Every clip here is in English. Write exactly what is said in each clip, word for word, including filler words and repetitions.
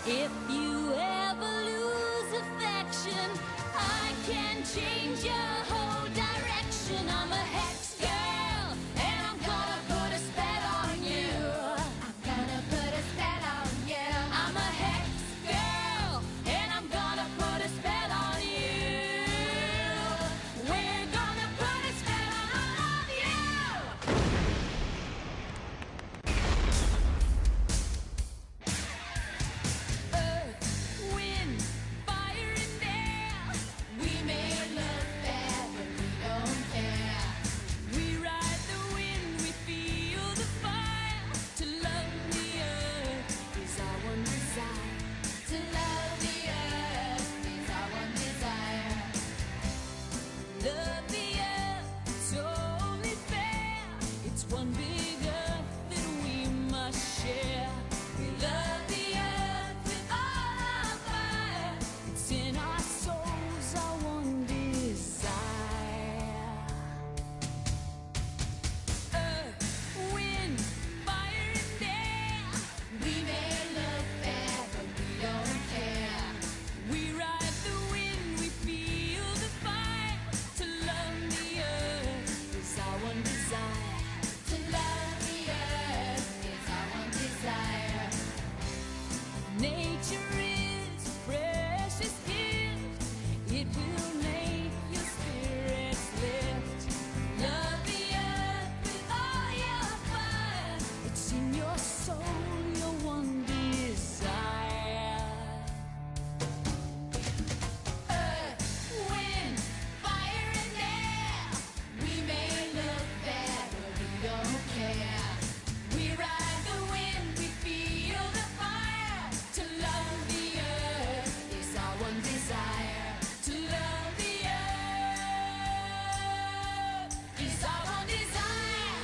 If you ever lose affection, I can change your whole direction. I'm a hex girl, and I'm gonna put a spell on you. I'm gonna put a spell on you. I'm a hex girl, and I'm gonna put a spell on you. We're gonna put a spell on all of you. Earth, wind, fire, and air. We may look bad, but we don't care. We ride the wind, we feel the fire. To love the earth is our one desire. To love the earth is our one desire. Love the earth, it's only fair. It's one big earth that we must share. We love the earth with all our fire. It's in our souls, our one desire. Earth, wind, fire, and air. We may look bad, but we don't care. We ride the wind, we feel the fire. To love the earth is our one desire. To love the earth is our one desire. Nature is a precious gift. It will make your spirits lift. Love the earth with all your fire. It's in your soul, your one desire. Earth, wind, fire, and air. We may look bad, but we don't care. We ride the wind, we feel the fire. To love the earth is our one desire. To love the earth is our one desire.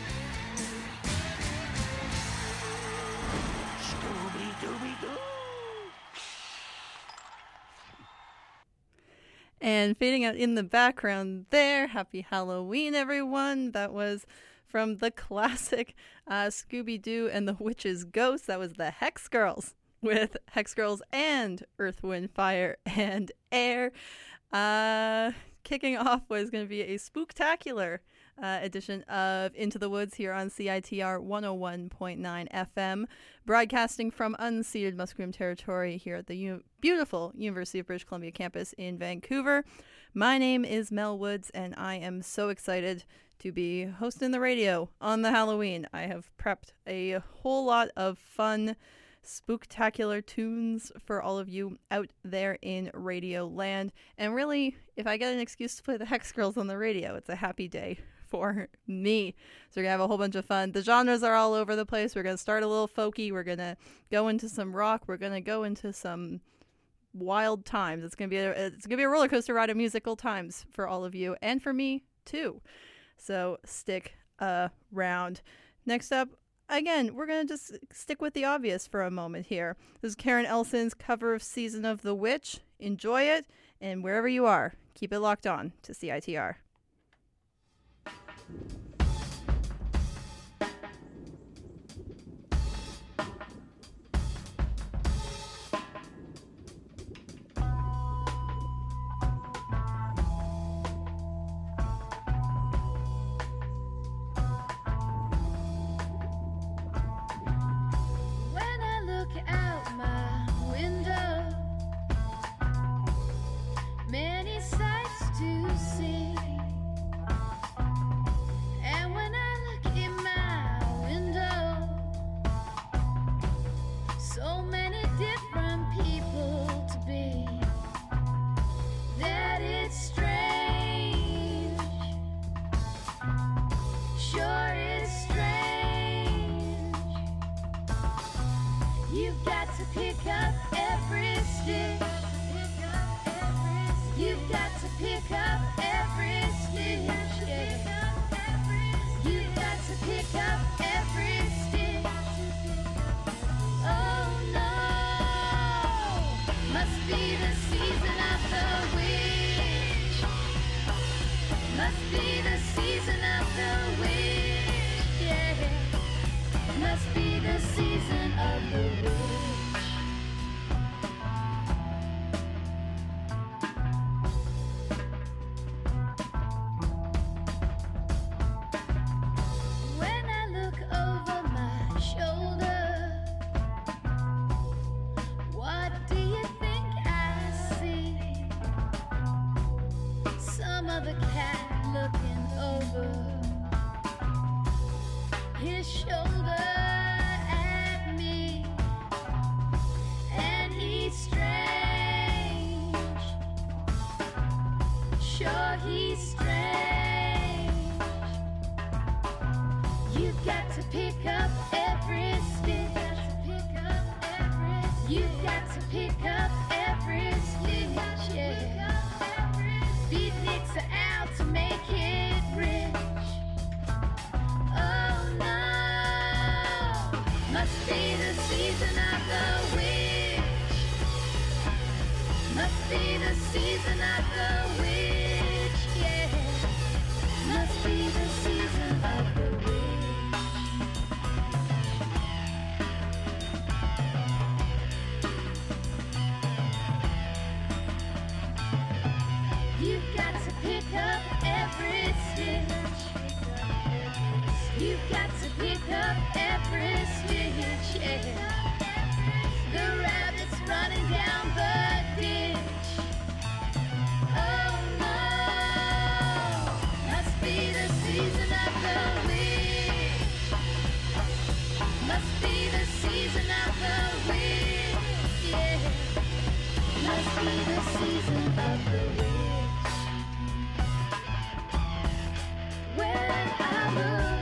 And fading out in the background there, happy Halloween, everyone. That was from the classic uh, Scooby-Doo and the Witch's Ghost. That was the Hex Girls with Hex Girls and Earth, Wind, Fire, and Air. Uh, kicking off was going to be a spooktacular uh, edition of Into the Woods here on C I T R one oh one point nine F M, broadcasting from unceded Musqueam territory here at the U- beautiful University of British Columbia campus in Vancouver. My name is Mel Woods, and I am so excited to be hosting the radio on the Halloween. I have prepped a whole lot of fun spooktacular tunes for all of you out there in radio land. And really, if I get an excuse to play the Hex Girls on the radio, it's a happy day for me. So we're gonna have a whole bunch of fun. The genres are all over the place. We're gonna start a little folky. We're gonna go into some rock. We're gonna go into some wild times. It's gonna be a, it's gonna be a roller coaster ride of musical times for all of you and for me too. So stick around. Next up, again, we're going to just stick with the obvious for a moment here. This is Karen Elson's cover of Season of the Witch. Enjoy it, and wherever you are, keep it locked on to C I T R. When I look out my window, many sights to see. And when I look in my window, so many different people to be, that it's strange. Sure, it's strange. You've got to pick up every stitch. You've got to pick up every stitch. Yeah. You've got to pick up every stitch. Oh no, must be the season of the witch. Must be the season of the witch. Yeah. Must be the season of the witch. another cat looking over his shoulder at me, and he's strange. Sure, he's strange. You've got to pick up every stitch. You've got to pick up every stitch. Yeah. Beatniks are out to make it rich. Oh no, must be the season of the witch. Must be the season of the witch. Yeah, must be the season of the witch. You've got to pick up every stitch. You've got to pick up every stitch. Yeah. The rabbit's running down the ditch. Oh no, must be the season of the witch. Must be the season of the witch. Yeah. Must be the season of the witch. When I look,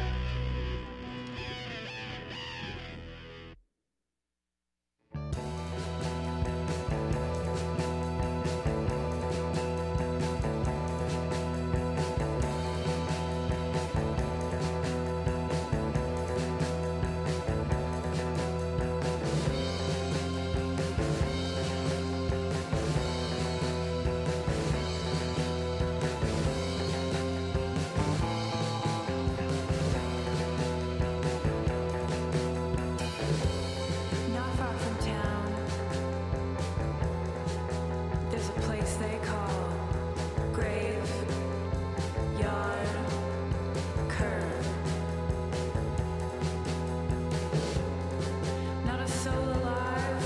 Not far from town, there's a place they call Grave Yard Curve. Not a soul alive,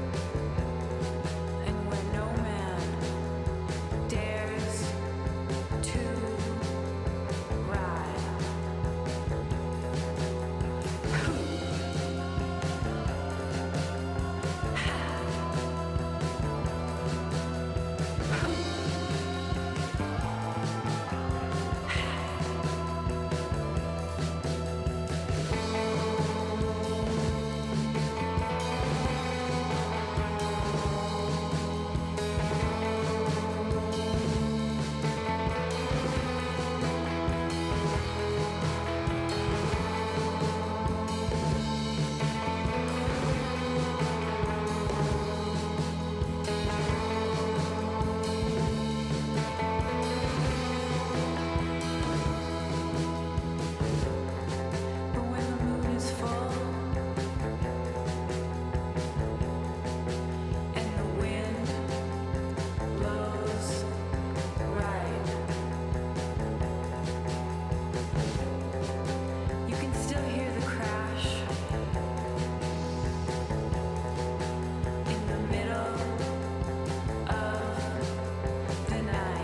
and where no man dares to ride. But when the moon is full and the wind blows right, you can still hear the crash in the middle of the night.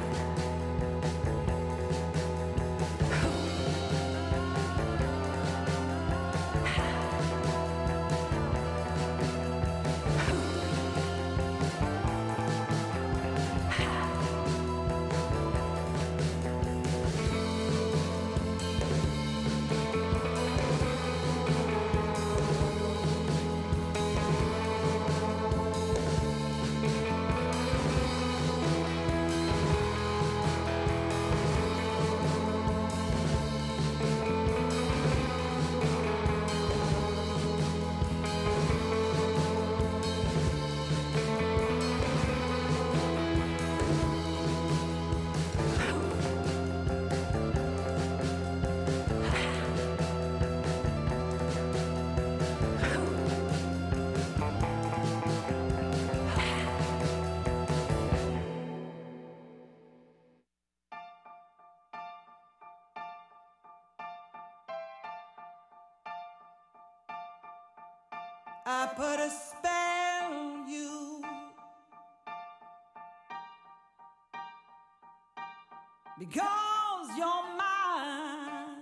I put a spell. on you. because you're mine.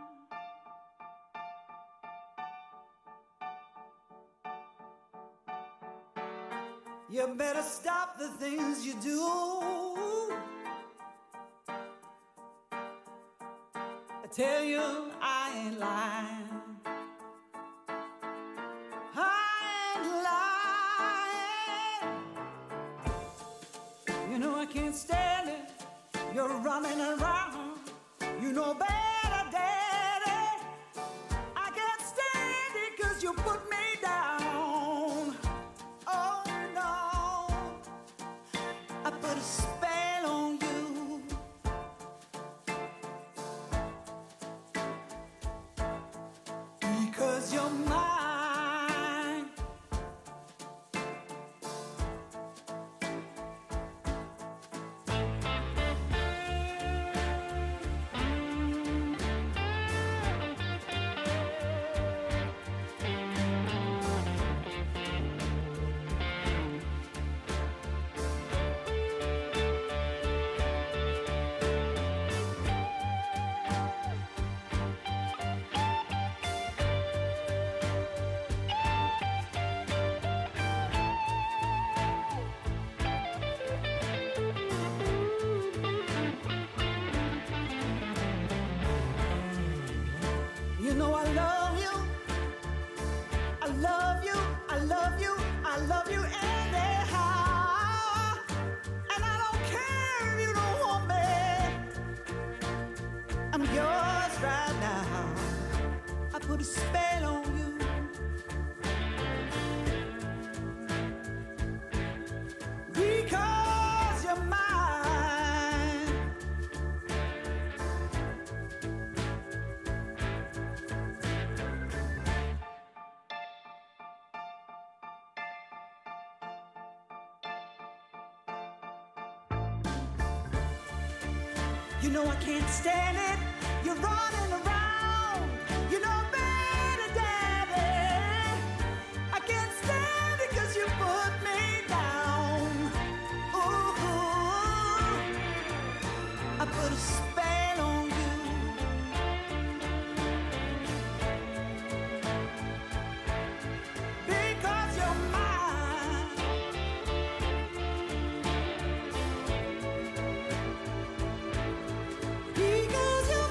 You better stop the things you do. I tell you, I ain't lying. I ain't lying. You know I can't stand it. You're running around. You know better, Daddy. I can't stand it 'cause you put me down. Oh no, I put a spell on you. Because you're mine. You know I love you. I love you. I love you. I love you anyhow. And I don't care if you don't want me. I'm yours right now. I put a spell on you. Because you're mine. You know I can't stand it. You're running around. You know better, Daddy. I can't stand it 'cause you put me down. Ooh, I put a spell on you. Because you're mine. Because you're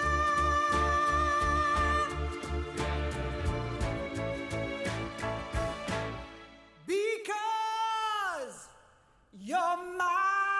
mine. Because you're mine.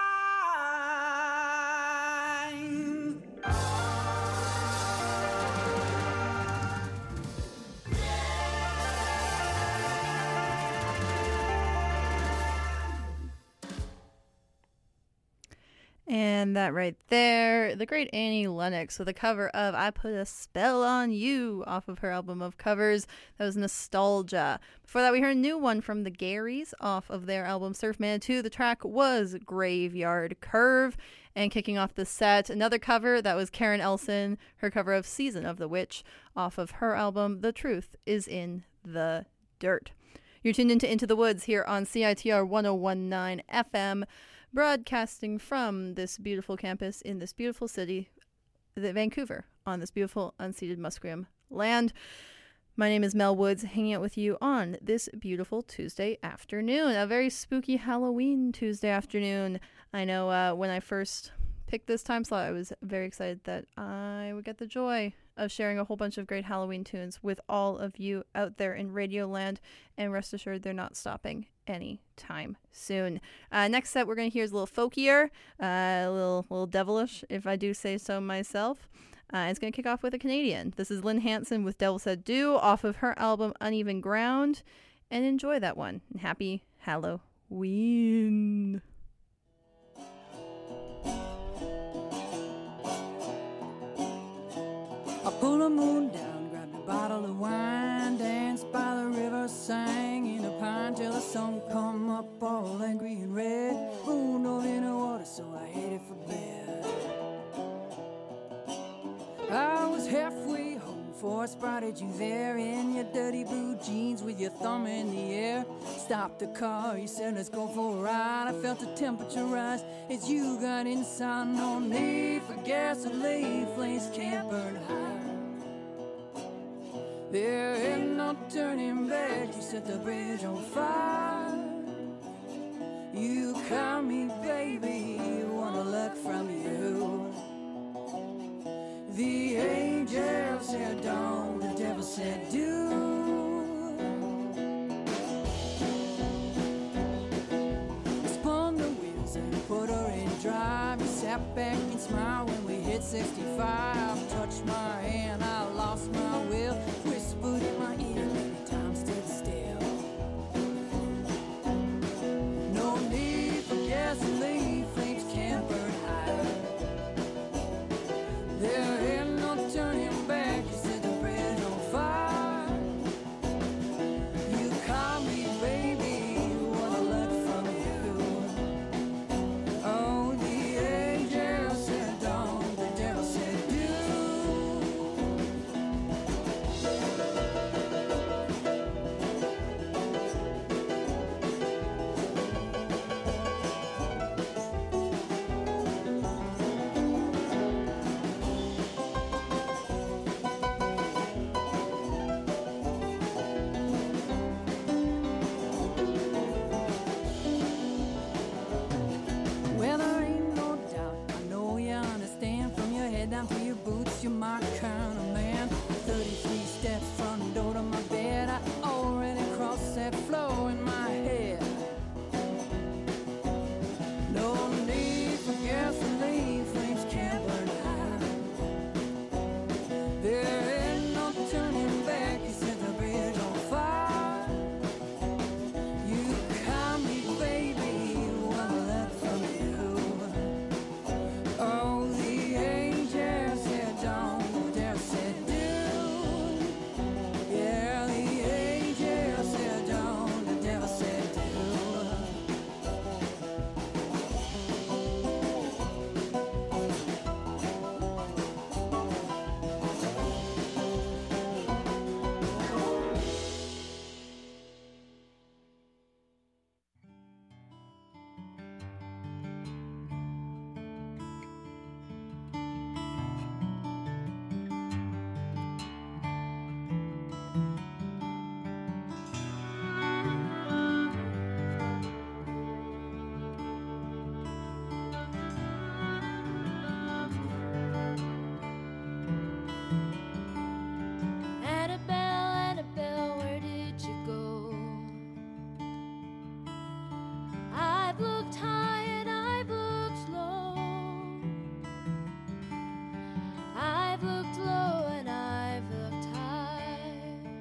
And that right there, the great Annie Lennox with a cover of I Put a Spell on You off of her album of covers. That was Nostalgia. Before that, we heard a new one from the Garys off of their album Surf Man two. The track was Graveyard Curve. And kicking off the set, another cover, that was Karen Elson, her cover of Season of the Witch off of her album The Truth is in the Dirt. You're tuned into Into the Woods here on C I T R one oh one point nine F M. Broadcasting from this beautiful campus in this beautiful city, the Vancouver, on this beautiful unceded Musqueam land. My name is Mel Woods, hanging out with you on this beautiful Tuesday afternoon, a very spooky Halloween Tuesday afternoon. I know uh, when I first picked this time slot, I was very excited that I would get the joy of sharing a whole bunch of great Halloween tunes with all of you out there in Radio Land, and rest assured they're not stopping anytime soon. Uh, next set we're going to hear is a little folkier, uh, a little, little devilish, if I do say so myself. Uh, it's going to kick off with a Canadian. This is Lynn Hanson with Devil Said Do off of her album Uneven Ground, and enjoy that one. And happy Halloween. I pull the moon down, grab a bottle of wine, dance by the river, sang in a pine till the sun come up all angry and red. Moon over in the water, so I headed for bed. I was halfway home before I spotted you there in your dirty blue jeans with your thumb in the air. stopped the car. He said, let's go for a ride. I felt the temperature rise as you got inside. No need for gasoline, flames can't burn high. There ain't no turning back. You set the bridge on fire. You call me baby, want a look from you. The angel said don't, the devil said do. Spun the wheels and put her in drive. We sat back and smiled when we hit sixty-five. Touched my hand, I lost my will. Whispered in my ear, baby, time stood still. No need for gasoline, flames can't burn high. There ain't no turning back. You set the bridge on fire. You call me baby, want a look from you. Oh, the angel said don't, the devil said do. Well, there ain't no doubt, I know you understand. From your head down to your boots, you're my kind of man. thirty-three steps front door to my bed. I already crossed that floor in my head. No need for gasoline, flames can't burn high. There ain't no turning back. You set the bridge on fire. You call me baby, want a look from you. Oh, the angel said don't, the devil said do. Yeah, the angel said don't, the devil said do. Annabelle, Annabelle, where did you go? I've looked high and I've looked low. I've looked low and I've looked high.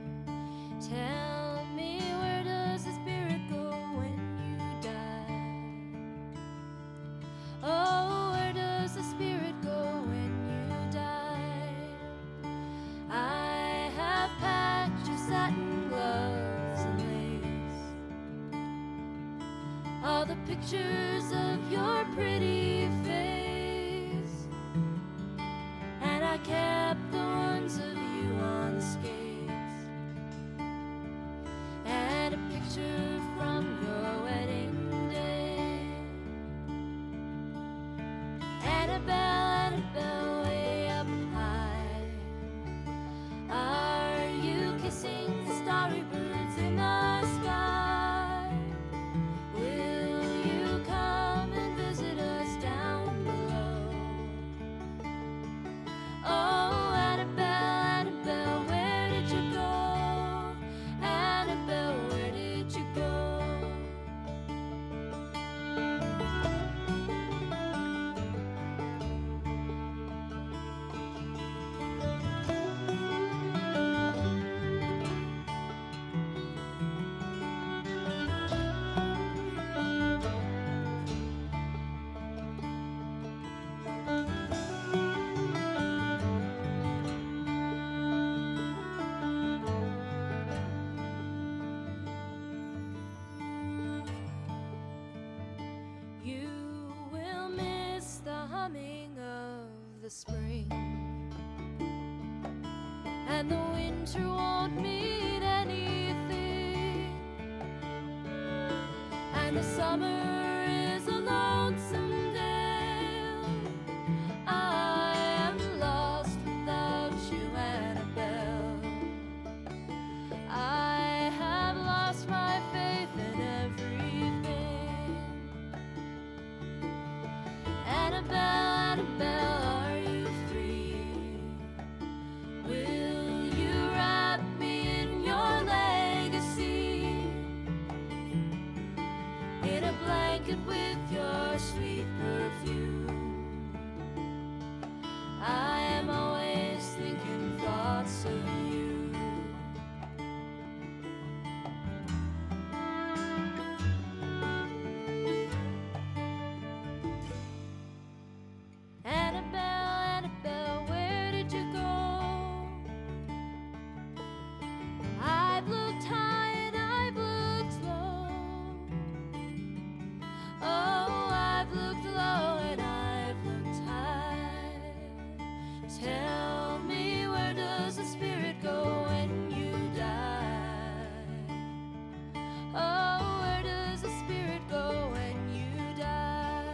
Tell me, where does the spirit go when you die? Oh, where does the spirit go when you die? I have packed your satin gloves and lace, all the pictures of your pretty face, and I kept the ones of you on skates, and a picture from your wedding day. Annabelle, Annabelle, way up high, are you kissing the starry birds in the sky? Will you come and visit us down below? Oh, Annabelle, Annabelle, where did you go? Annabelle, where did you go? You will miss the humming of the spring, and the winter won't mean anything. and the summer is a lonesome dale. I am lost without you, Annabelle. I have lost my faith in everything. Annabelle, Annabelle, are you free? Will you wrap me in your legacy? In a blanket with your sweet perfume. I am always thinking thoughts of you. Annabelle, Annabelle, where did you go? I've looked high and I've looked low. Oh, I've looked low and I've looked high. Tell me, where does the spirit go when you die? Oh, where does the spirit go when you die?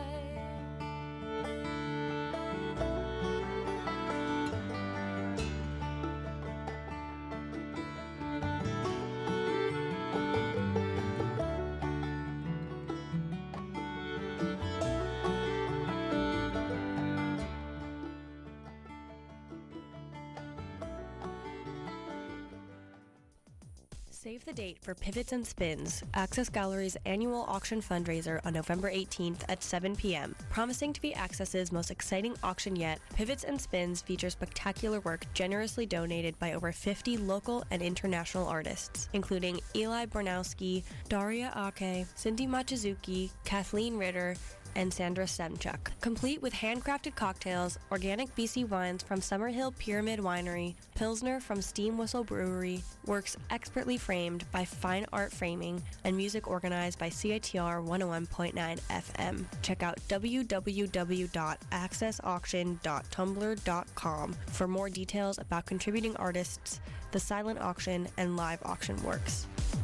Save the date for Pivots and Spins, Access Gallery's annual auction fundraiser on November eighteenth at seven p.m. Promising to be Access's most exciting auction yet, Pivots and Spins features spectacular work generously donated by over fifty local and international artists, including Eli Bornowski, Daria Ake, Cindy Machizuki, Kathleen Ritter, and Sandra Semchuk, complete with handcrafted cocktails, organic B C wines from Summerhill Pyramid Winery, Pilsner from Steam Whistle Brewery, works expertly framed by Fine Art Framing, and music organized by C I T R one oh one point nine F M. Check out w w w dot access auction dot tumblr dot com for more details about contributing artists, the silent auction, and live auction works.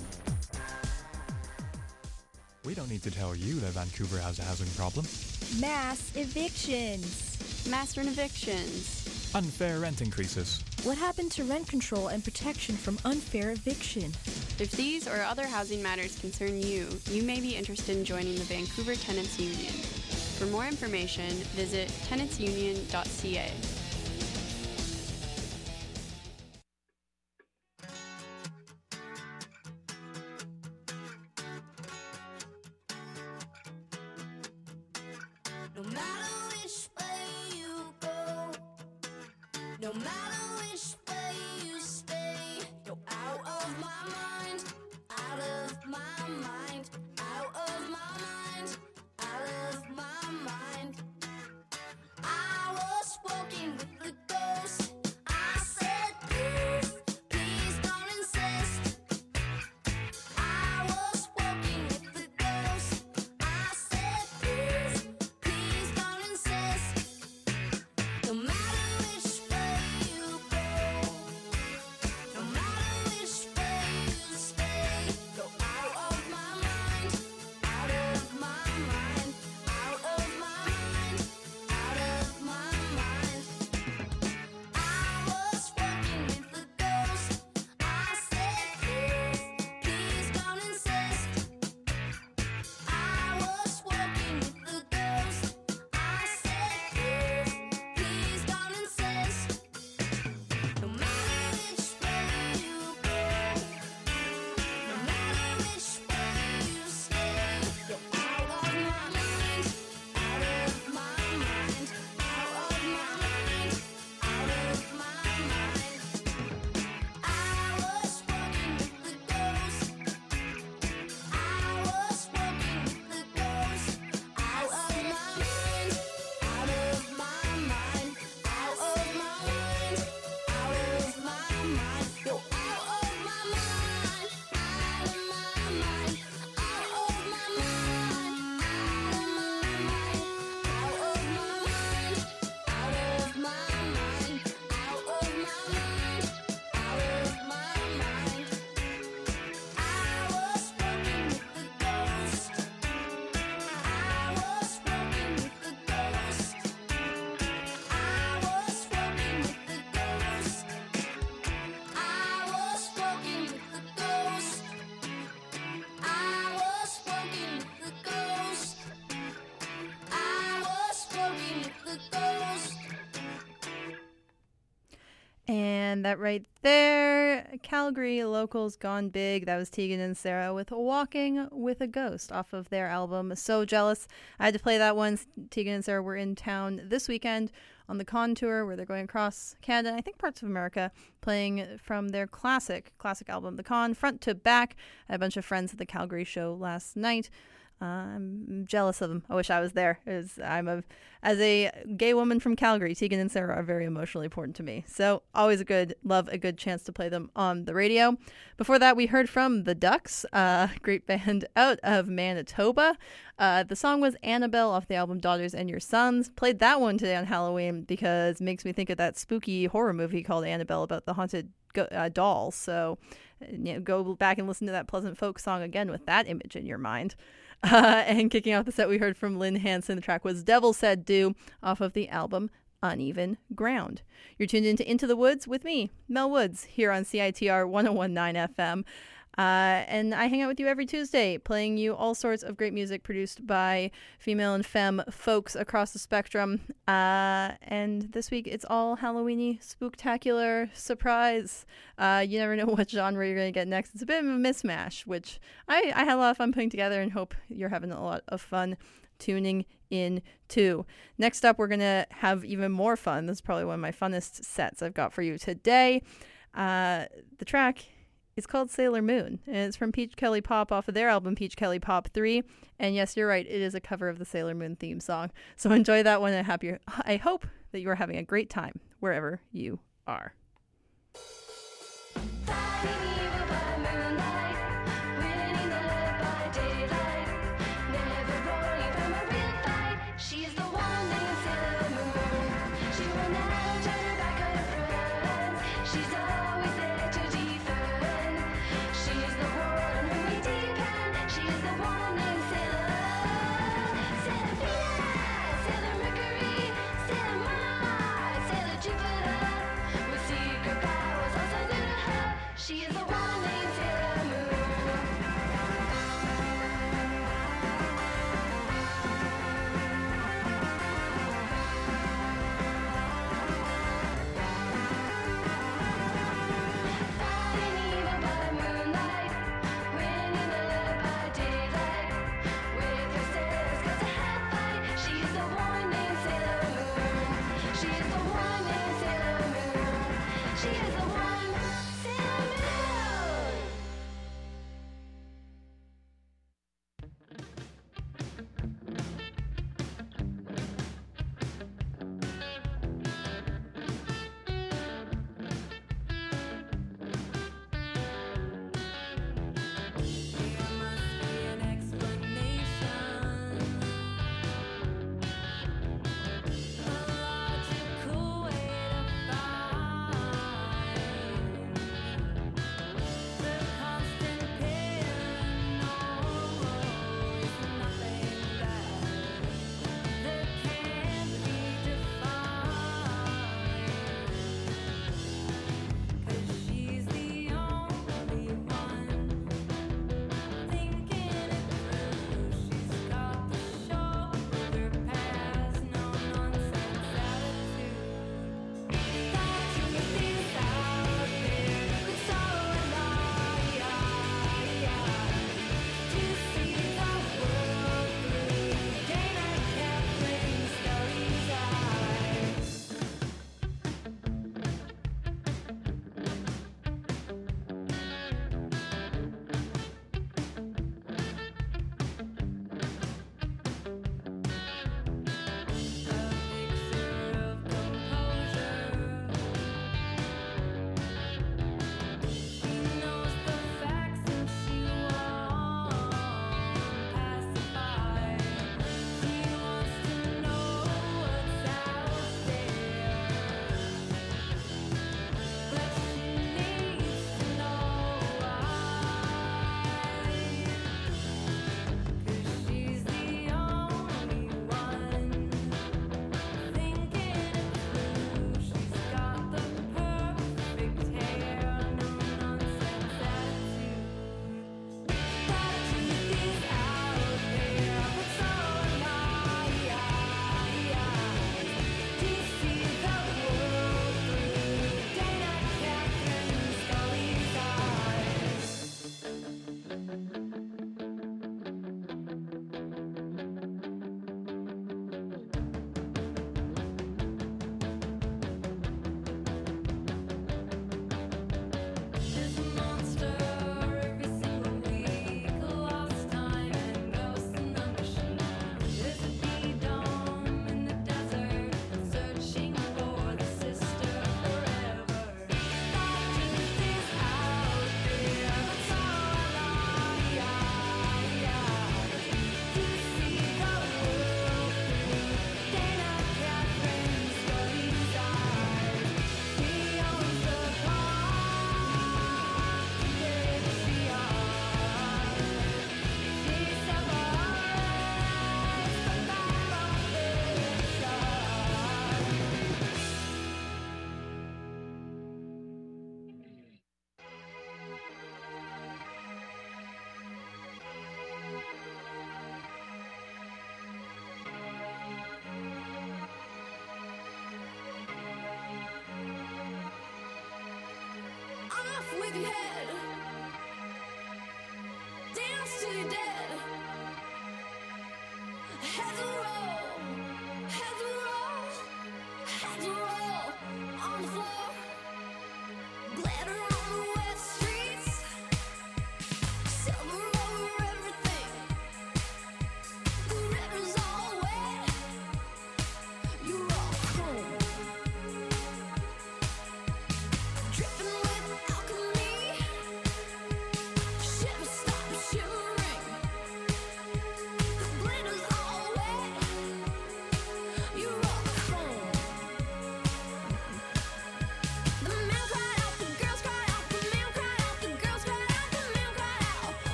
We don't need to tell you that Vancouver has a housing problem. Mass evictions. Mass rent evictions. Unfair rent increases. What happened to rent control and protection from unfair eviction? If these or other housing matters concern you, you may be interested in joining the Vancouver Tenants Union. For more information, visit tenants union dot c a. No matter which way you go, no matter which way you stay, you're out of my mind, out of my mind, out of my mind, out of my mind. I was walking with the ghost. I said, please, please don't insist. I was walking with the ghost. I said, please, please don't insist. No matter which way you that right there, Calgary locals gone big. That was Tegan and Sarah with Walking with a Ghost off of their album So Jealous. I had to play that one. Tegan and Sarah were in town this weekend on the Con Tour, where they're going across Canada and I think parts of America, playing from their classic, classic album, The Con, front to back. I had a bunch of friends at the Calgary show last night. Uh, I'm jealous of them. I wish I was there. It was, I'm a, as a gay woman from Calgary, Tegan and Sarah are very emotionally important to me. So always a good, love a good chance to play them on the radio. Before that, we heard from The Ducks, a uh, great band out of Manitoba. Uh, the song was Annabelle off the album Daughters and Your Sons. Played that one today on Halloween because it makes me think of that spooky horror movie called Annabelle about the haunted go- uh, doll. So you know, go back and listen to that Pleasant Folk song again with that image in your mind. Uh, and kicking off the set, we heard from Lynn Hanson. The track was Devil Said Do off of the album Uneven Ground. You're tuned into Into the Woods with me, Mel Woods, here on C I T R one oh one point nine F M. Uh, and I hang out with you every Tuesday, playing you all sorts of great music produced by female and femme folks across the spectrum. Uh, and this week, it's all Halloweeny, spooktacular, surprise. Uh, you never know what genre you're going to get next. It's a bit of a mismatch, which I, I had a lot of fun putting together and hope you're having a lot of fun tuning in too. Next up, we're going to have even more fun. This is probably one of my funnest sets I've got for you today. Uh, the track... It's called Sailor Moon, and it's from Peach Kelly Pop off of their album Peach Kelly Pop three. And yes, you're right, it is a cover of the Sailor Moon theme song. So enjoy that one, and I hope you're, I hope that you are having a great time wherever you are. She is the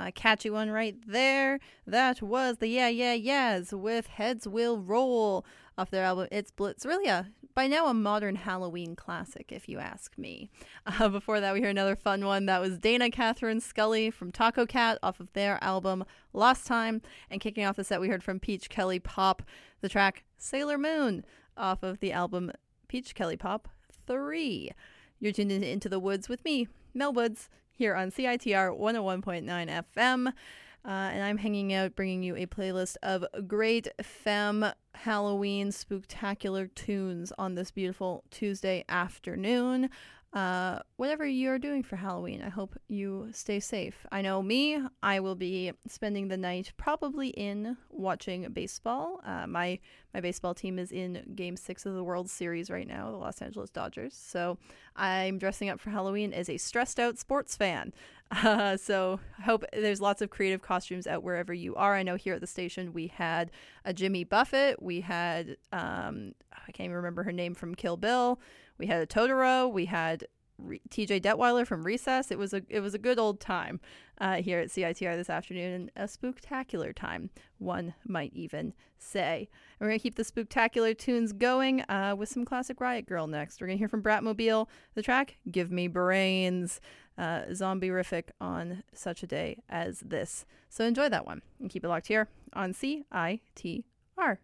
Uh, catchy one right there. That was the Yeah Yeah Yeahs with Heads Will Roll off their album It's Blitz. Really, a, by now a modern Halloween classic, if you ask me. Uh, before that, we heard another fun one. That was Dana Catherine Scully from Taco Cat off of their album Lost Time. And kicking off the set, we heard from Peach Kelly Pop, the track Sailor Moon off of the album Peach Kelly Pop three. You're tuned in Into the Woods with me, Mel Woods, here on C I T R one oh one point nine F M. Uh, and I'm hanging out, bringing you a playlist of great femme Halloween spooktacular tunes on this beautiful Tuesday afternoon. Uh, whatever you're doing for Halloween, I hope you stay safe. I know me, I will be spending the night probably in watching baseball. Uh, my my baseball team is in Game six of the World Series right now, the Los Angeles Dodgers. So I'm dressing up for Halloween as a stressed out sports fan. Uh, so I hope there's lots of creative costumes out wherever you are. I know here at the station we had a Jimmy Buffett. We had, um, I can't even remember her name from Kill Bill. We had a Totoro. We had Re- T J Detweiler from Recess. It was a it was a good old time uh, here at C I T R this afternoon, and a spooktacular time, one might even say. And we're going to keep the spooktacular tunes going uh, with some classic Riot Girl next. We're going to hear from Bratmobile, the track Give Me Brains, uh, zombie-rific on such a day as this. So enjoy that one, and keep it locked here on C I T R.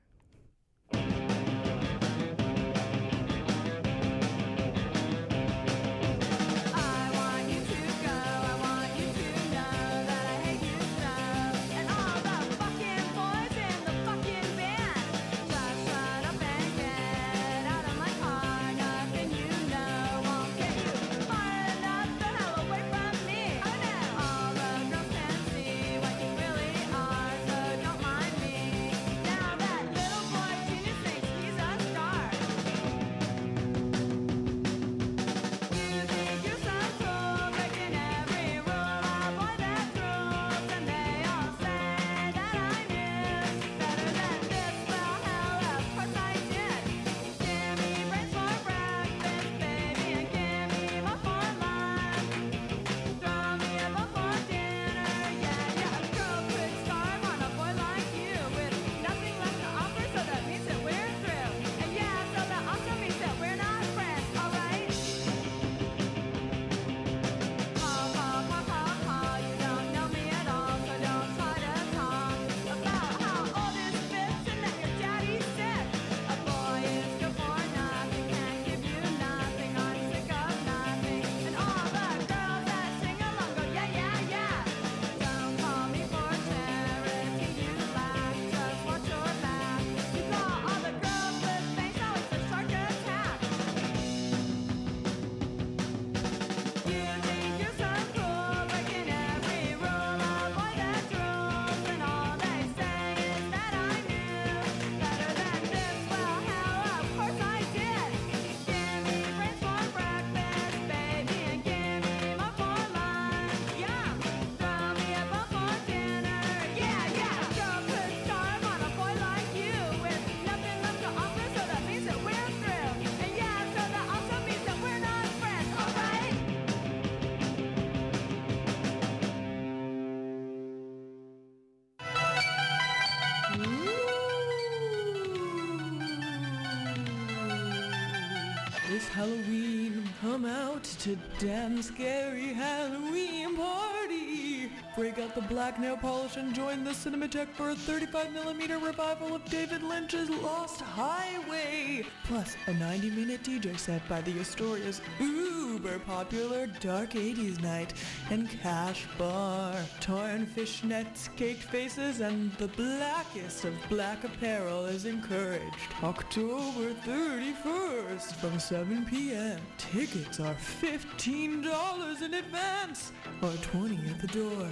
This Halloween, come out to damn scary Halloween party. Break out the black nail polish and join the Cinematheque for a thirty-five millimeter revival of David Lynch's Lost Highway. Plus a ninety minute D J set by the Astoria's uber popular Dark eighties Night and Cash Bar. Torn fishnets, caked faces, and the blackest of black apparel is encouraged. October thirty-first from seven p.m. Tickets are fifteen dollars in advance or twenty dollars at the door.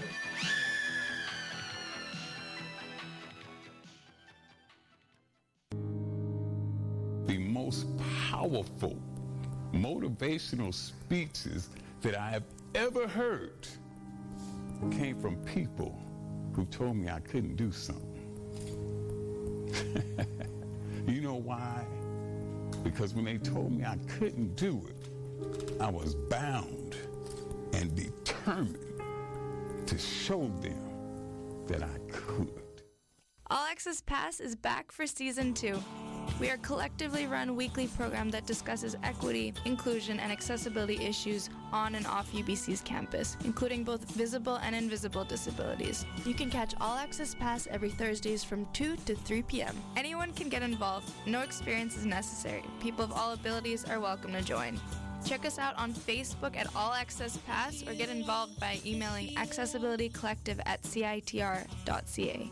The most powerful motivational speeches that I have ever heard came from people who told me I couldn't do something. You know why? Because when they told me I couldn't do it, I was bound and determined to show them that I could. All Access Pass is back for season two. We are a collectively run weekly program that discusses equity, inclusion, and accessibility issues on and off U B C's campus, including both visible and invisible disabilities. You can catch All Access Pass every Thursdays from two to three p.m. Anyone can get involved. No experience is necessary. People of all abilities are welcome to join. Check us out on Facebook at All Access Pass or get involved by emailing accessibilitycollective at c i t r dot c a.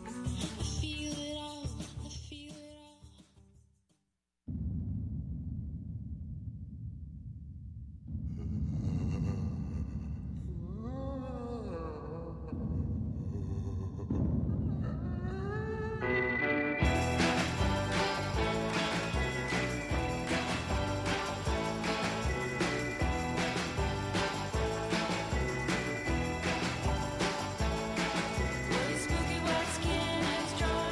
Spooky white skin is drawn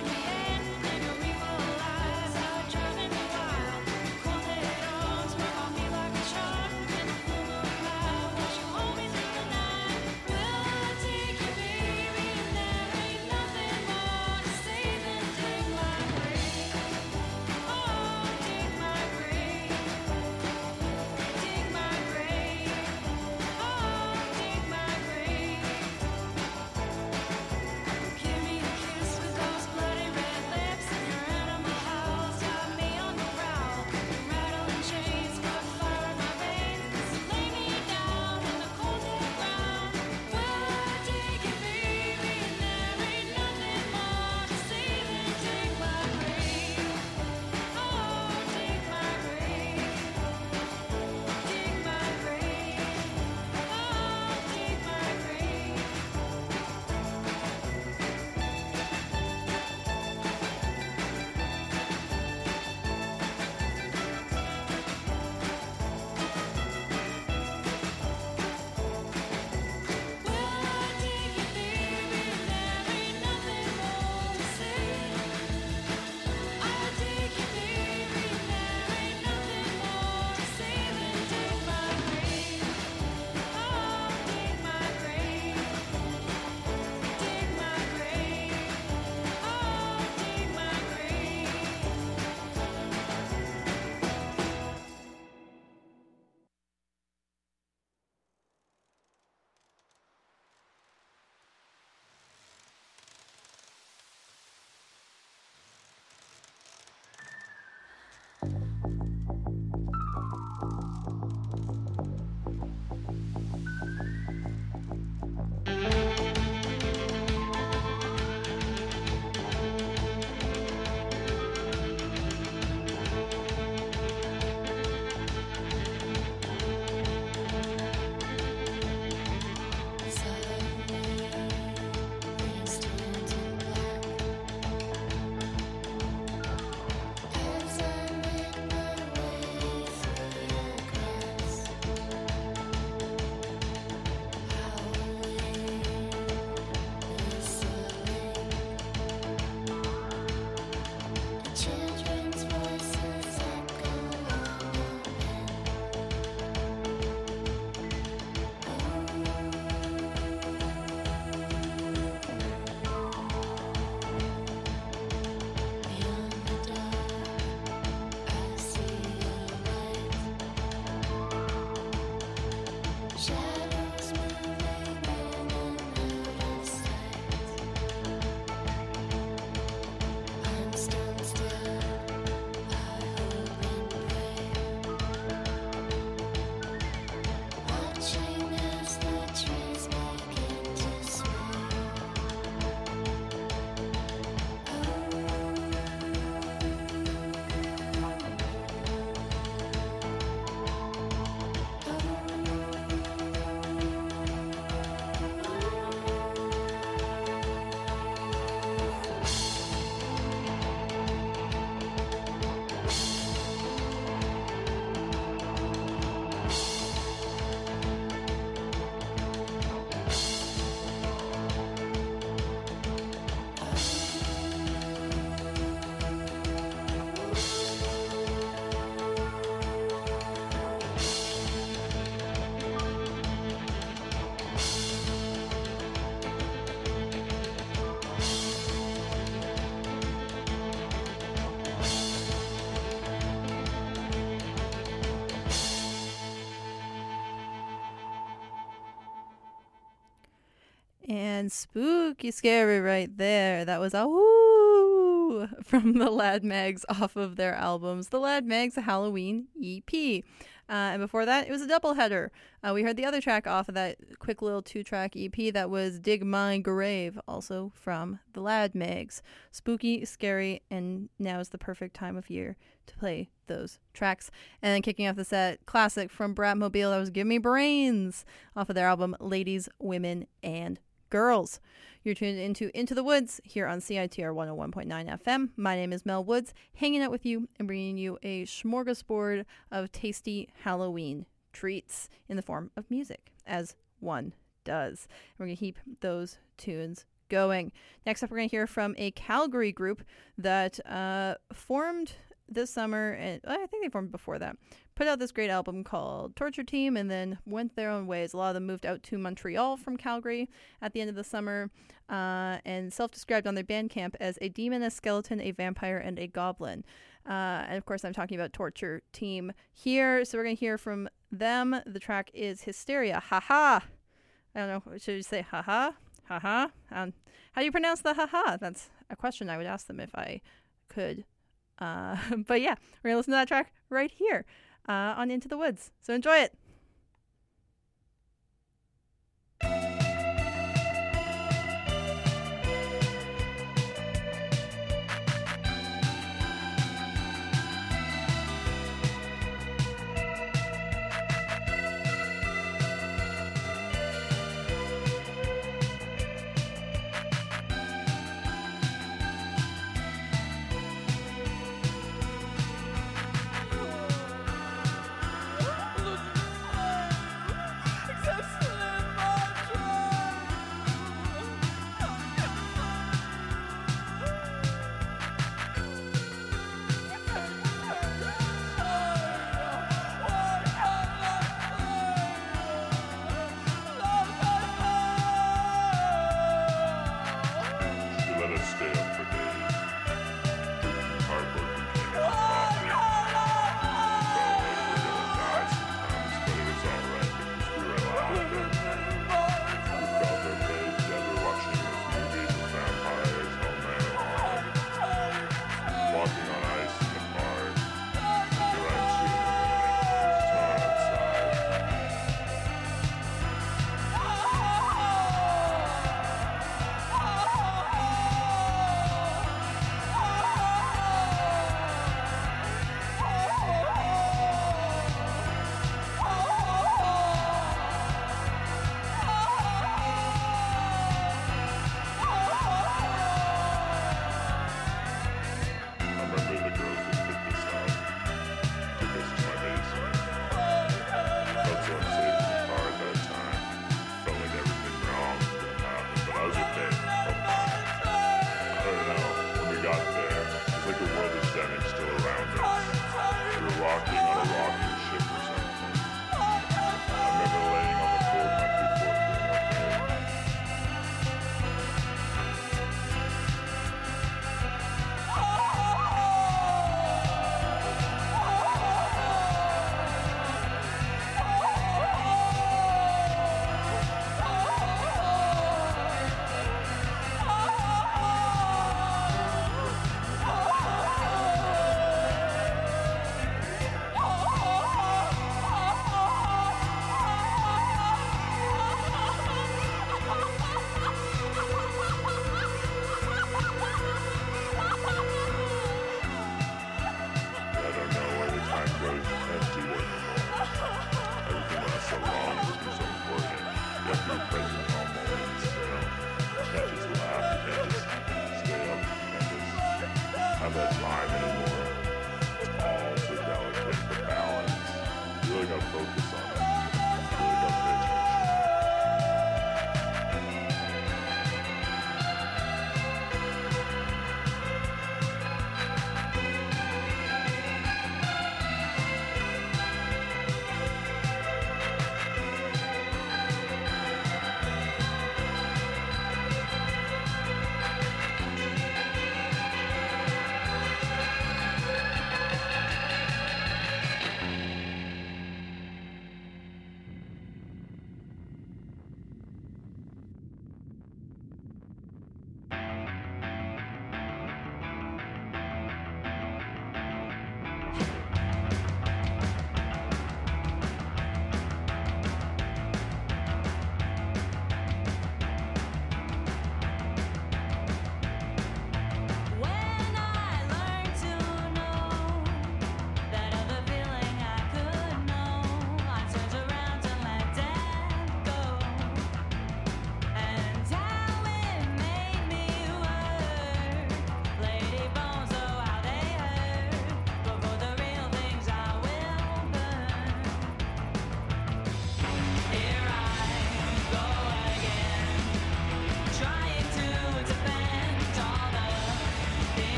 And spooky scary right there. That was a woo from the Lad Mags off of their albums, the Lad Mags Halloween E P. Uh, and before that, it was a doubleheader. Uh, we heard the other track off of that quick little two-track E P that was Dig My Grave, also from the Lad Mags. Spooky, scary, and now is the perfect time of year to play those tracks. And then kicking off the set, classic from Bratmobile, that was Give Me Brains off of their album Ladies, Women, and Girls. You're tuned into Into the Woods here on C I T R one oh one point nine F M. My name is Mel Woods, hanging out with you and bringing you a smorgasbord of tasty Halloween treats in the form of music, as one does. And we're going to keep those tunes going. Next up, we're going to hear from a Calgary group that uh, formed this summer, and I think they formed before that, put out this great album called Torture Team, and then went their own ways. A lot of them moved out to Montreal from Calgary at the end of the summer, uh, and self-described on their Bandcamp as a demon, a skeleton, a vampire, and a goblin. Uh, and of course, I'm talking about Torture Team here, so we're going to hear from them. The track is Hysteria. Ha-ha! I don't know, should you say ha-ha? Ha-ha? Um, how do you pronounce the ha-ha? That's a question I would ask them if I could. Uh, but yeah, we're going to listen to that track right here uh, on Into the Woods. So enjoy it.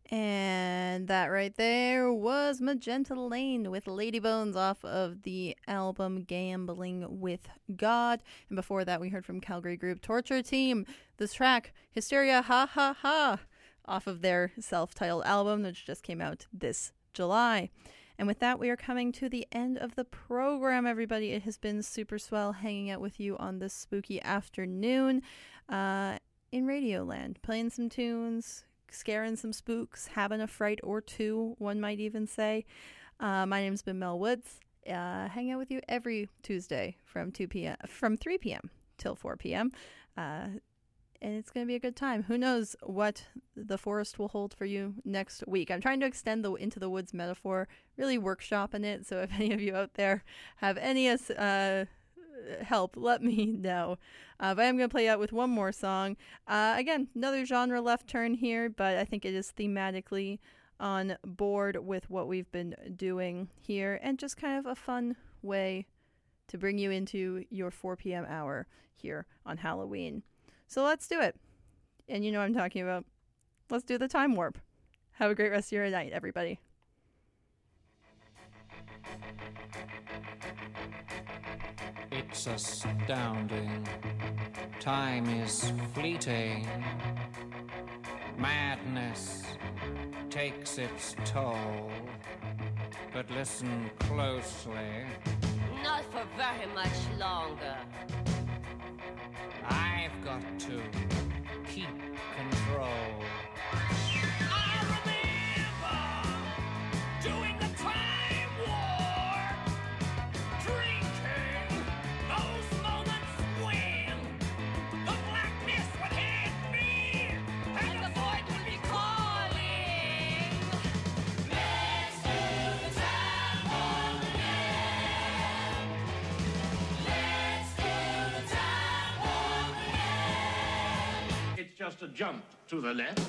And that right there was Magenta Lane with Lady Bones off of the album Gambling with God. And before that, we heard from Calgary group Torture Team. This track, Hysteria Ha Ha Ha, off of their self-titled album, which just came out this July. And with that, we are coming to the end of the program, everybody. It has been super swell hanging out with you on this spooky afternoon uh, in Radioland, playing some tunes, scaring some spooks, having a fright or two, one might even say. Uh, my name's been Mel Woods. Uh, hang out with you every Tuesday from two p.m. from three p.m. till four p.m. Uh, and it's going to be a good time. Who knows what the forest will hold for you next week. I'm trying to extend the Into the Woods metaphor, really workshopping it. So if any of you out there have any uh, help, let me know. Uh, but I'm going to play out with one more song. Uh, again, another genre left turn here, but I think it is thematically on board with what we've been doing here, and just kind of a fun way to bring you into your four p.m. hour here on Halloween. So let's do it. And you know what I'm talking about. Let's do the time warp. Have a great rest of your night, everybody. It's astounding. Time is fleeting. Madness takes its toll. But listen closely. Not for very much longer. I've got to keep control. I remember doing the time warp, drinking those moments when the blackness would hit me and the void would be calling. Let's do the time warp again. Let's do the time warp again. It's just a jump to the left.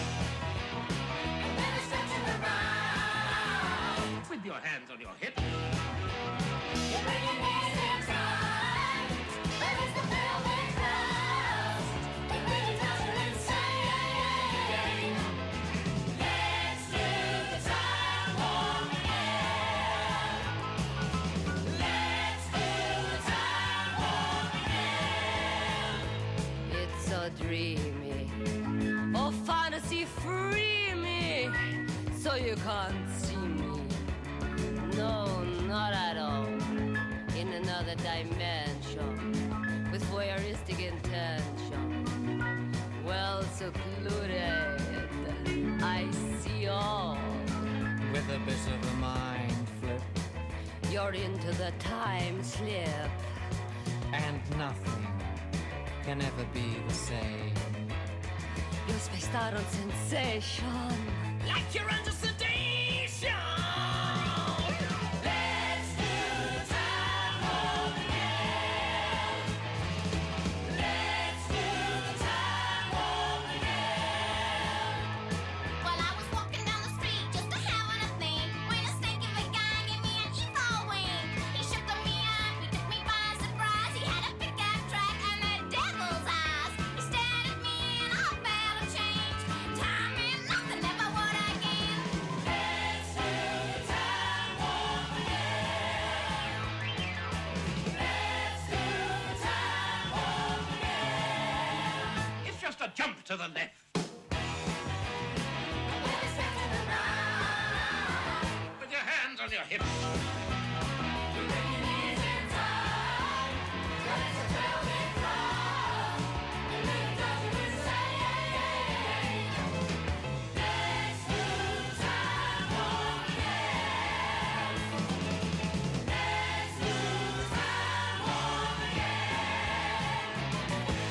With your hands on your hips. You bring your knees in tight. Release the building closed. You bring your touch insane. Let's do the time warp again. Let's do the time warp again. It's so dreamy. Oh, fantasy free me. So you can't see me. No, not at all. In another dimension, with voyeuristic intention, well secluded, I see all. With a bit of a mind flip. You're into the time slip. And nothing can ever be the same. You're spaced out on sensation. Like you're under sedation. Let's do the time warp again. Let's do the time warp again. Well, I was walking down the street just a having a thing when a stinky big guy gave me an evil wink. He shook me up, he took me by surprise. He had a pickup truck and the devil's eyes. He stared at me and I felt a change. Time and nothing ever would again. Let's do the time warp again. Let's do the time warp again. It's just a jump to the left. With your hands on your hips. You bring your knees in tight. Release the building closed. You bring your touch insane. Let's do the time warp again. Let's do the time warp again.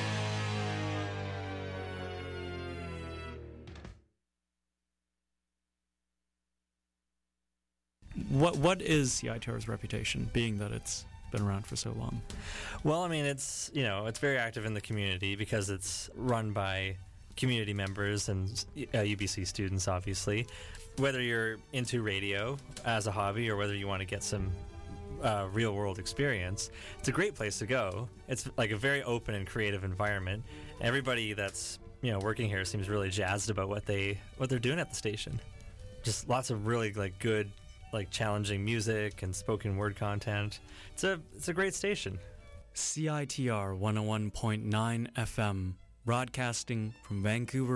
What what is C I T R's reputation, being that it's been around for so long? Well, I mean, it's, you know, it's very active in the community because it's run by community members and uh, U B C students, obviously. Whether you're into radio as a hobby or whether you want to get some uh, real world experience, it's a great place to go. It's like a very open and creative environment. Everybody that's you know, working here seems really jazzed about what they what they're doing at the station. Just lots of really like good, like challenging music and spoken word content. It's a it's a great station. C I T R one oh one point nine F M, broadcasting from Vancouver,